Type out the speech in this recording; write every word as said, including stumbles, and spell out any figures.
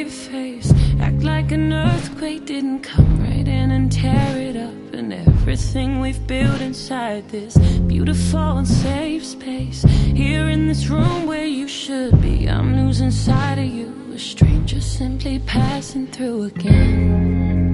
brave face. Act like an earthquake didn't come right in and tear it up. And everything we've built inside this beautiful and safe space, here in this room where you should be, I'm losing sight of you, a stranger simply passing through again.